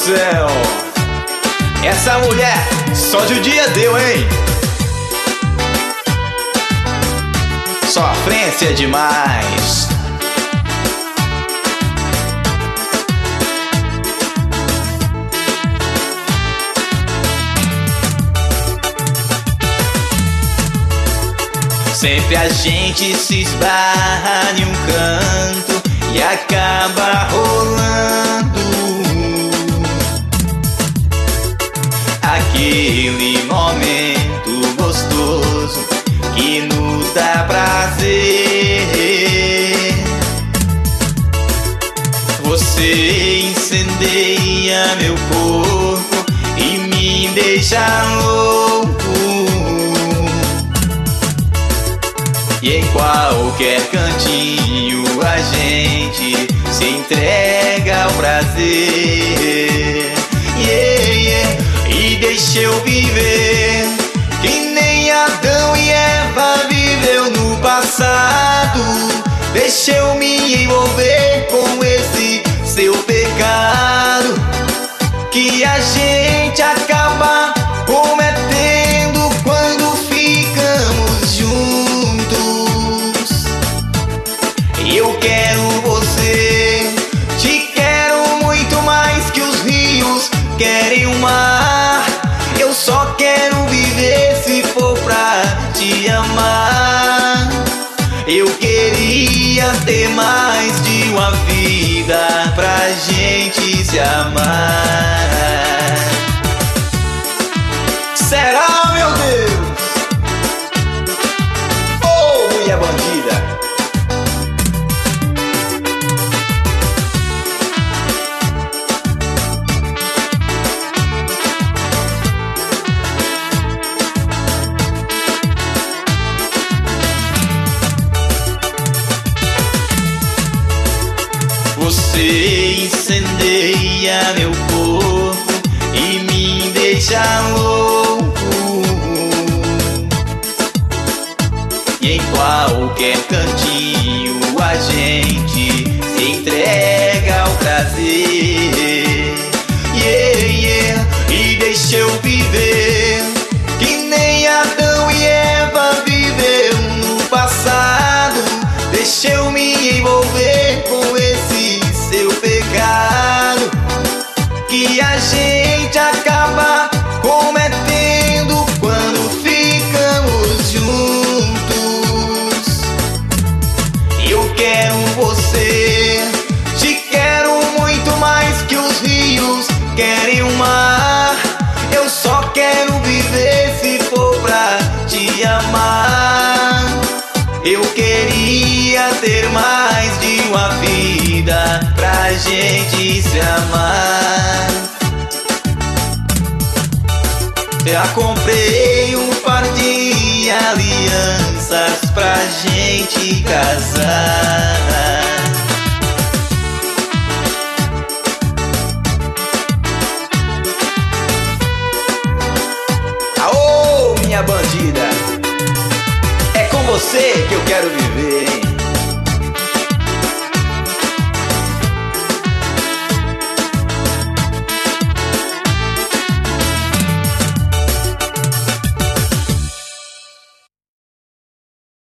céu! Essa mulher só de um dia deu, hein? Sofrência demais. Sempre a gente se esbarra em um canto e acaba rolando aquele momento gostoso que nos dá prazer. Você incendeia meu corpo e me deixa louco. E em qualquer cantinho a gente se entrega ao prazer. E deixa eu viver que nem Adão e Eva viveu no passado. Deixa eu me envolver com esse seu pecado que a gente acaba cometendo quando ficamos juntos. Eu quero você, te quero muito mais que os rios querem o mar. Eu só quero viver se for pra te amar. Eu queria ter mais de uma vida pra gente se amar. Será, meu Deus? Oh, mulher bandida! Você incendeia meu corpo e me deixa louco. E em qualquer cantinho a gente se entrega ao prazer. E deixa eu viver que nem Adão e Eva viveu no passado. Deixa eu me envolver com esse seu pecado que a gente acaba cometendo quando ficamos juntos. Eu quero você, te quero muito mais que os rios querem o mar. Eu só quero viver se for pra te amar. Eu queria ter mais de uma vida pra gente se amar. Já comprei um par de alianças pra gente casar. Aô, minha bandida! É com você que eu quero viver, hein?